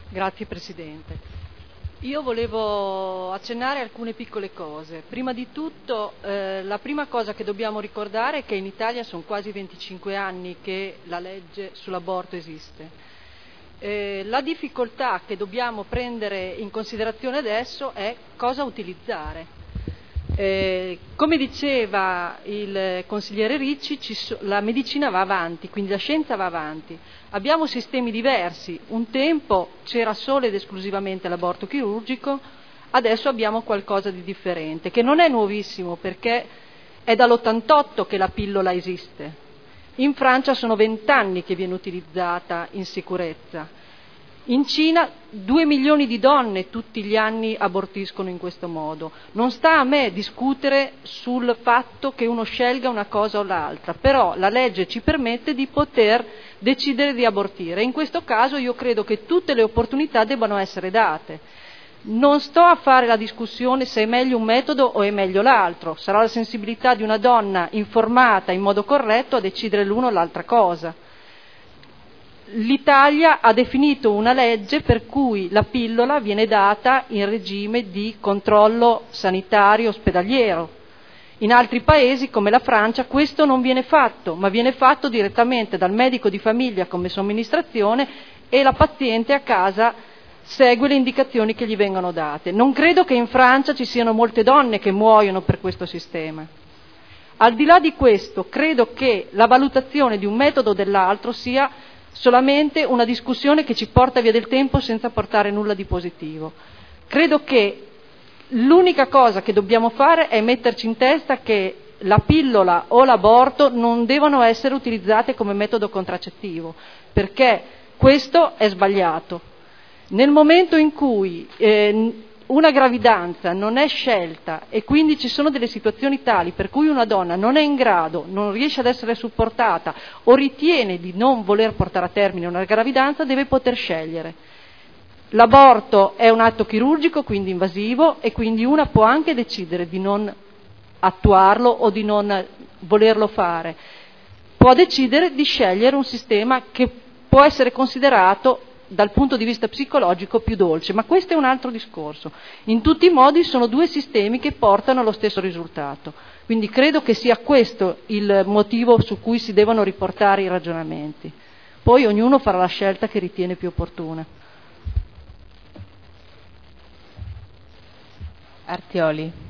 Grazie Presidente. Io volevo accennare alcune piccole cose. Prima di tutto, la prima cosa che dobbiamo ricordare è che in Italia sono quasi 25 anni che la legge sull'aborto esiste. La difficoltà che dobbiamo prendere in considerazione adesso è cosa utilizzare. Come diceva il consigliere Ricci, la medicina va avanti, quindi la scienza va avanti. Abbiamo sistemi diversi, un tempo c'era solo ed esclusivamente l'aborto chirurgico, adesso abbiamo qualcosa di differente, che non è nuovissimo perché è dall'88 che la pillola esiste. In Francia sono 20 anni che viene utilizzata in sicurezza. In Cina 2 milioni di donne tutti gli anni abortiscono in questo modo. Non sta a me discutere sul fatto che uno scelga una cosa o l'altra, però la legge ci permette di poter decidere di abortire. In questo caso io credo che tutte le opportunità debbano essere date. Non sto a fare la discussione se è meglio un metodo o è meglio l'altro, sarà la sensibilità di una donna informata in modo corretto a decidere l'uno o l'altra cosa. L'Italia ha definito una legge per cui la pillola viene data in regime di controllo sanitario ospedaliero. In altri paesi, come la Francia, questo non viene fatto, ma viene fatto direttamente dal medico di famiglia come somministrazione e la paziente a casa segue le indicazioni che gli vengono date. Non credo che in Francia ci siano molte donne che muoiono per questo sistema. Al di là di questo, credo che la valutazione di un metodo o dell'altro sia solamente una discussione che ci porta via del tempo senza portare nulla di positivo. Credo che l'unica cosa che dobbiamo fare è metterci in testa che la pillola o l'aborto non devono essere utilizzate come metodo contraccettivo, perché questo è sbagliato. Nel momento in cui una gravidanza non è scelta e quindi ci sono delle situazioni tali per cui una donna non è in grado, non riesce ad essere supportata o ritiene di non voler portare a termine una gravidanza, deve poter scegliere. L'aborto è un atto chirurgico, quindi invasivo, e quindi una può anche decidere di non attuarlo o di non volerlo fare. Può decidere di scegliere un sistema che può essere considerato dal punto di vista psicologico più dolce, ma questo è un altro discorso. In tutti i modi sono due sistemi che portano allo stesso risultato, quindi credo che sia questo il motivo su cui si devono riportare i ragionamenti. Poi ognuno farà la scelta che ritiene più opportuna. Artioli.